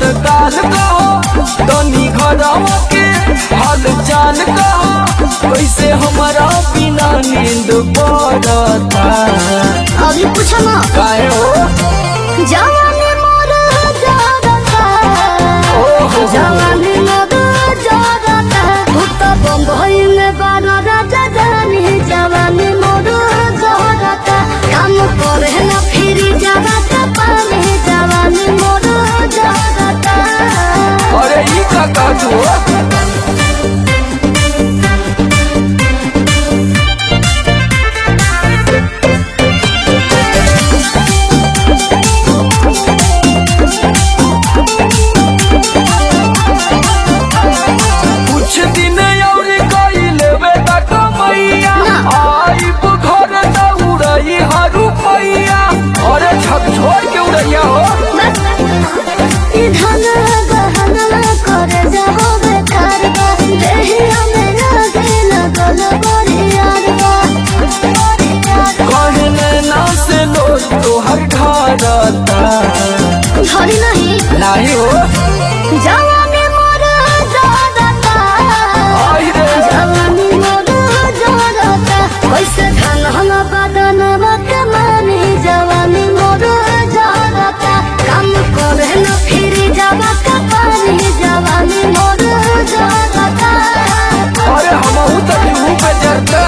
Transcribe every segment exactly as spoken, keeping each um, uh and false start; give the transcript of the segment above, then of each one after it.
ताल कहो तनी घरवा के हाल चाल कहो कैसे हमारा बिना नींद पड़ता। अभी पूछो ना काहे हो जवानी मोर जागता जवानी मोर जागता भूत बम्बई में बारा राजा जानी जवानी मोर जागता काम करे ना फिर जागता पानी जवानी मोर जागता। अरे ई का कहू कुछ दिन और कई लेवे तक मैया आइब घर दौड़ई हरू पैया। अरे छत छोड़ के उड़ैया हो इधर बहना करे जाओ बेकार बा देहिया में लागे लगल बरियार बा कहने ना से लोग तोहर ढारता। धरी नहीं नहीं हो जवानी मोर जागता आई रे जवानी मोर जागता कैसे धन हम बदन के मानी जवानी मोर जागता काम करे न फिर जागता पानी जवानी मोर जागता। अरे हमहू तो मुँह पे जरता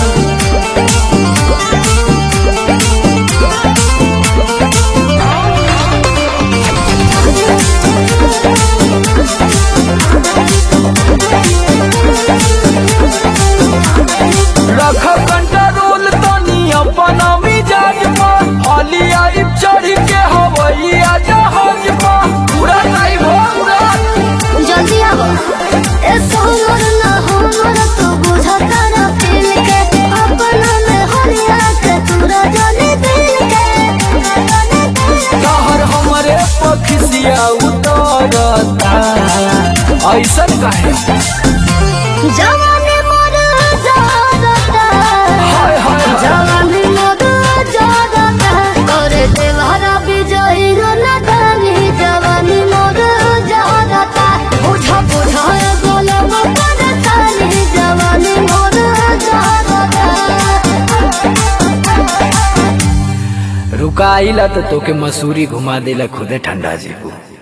रख कंट्रोल तनी अपना मिजाज पर हाली आई चढ़ के हवैया जहाज पर पूरा नहीं भोरा। जल्दी आओ ए सोमर ना हमर तो बुझता ना फील के अपना में हरिया के तूरा जाने दिल के कहर हमरे पखिया उतरता ऐसन काहे जवानी मोर जागता हाय हाय जवानी मोर जागता करे देवहरा विजयी नगानी जवानी मोर जागता बुझा बुझा गोलम पड़तानी जवानी मोर जागता। रुकाइला तो तोके मसूरी घुमा देला खुदे ठंडा जीबू।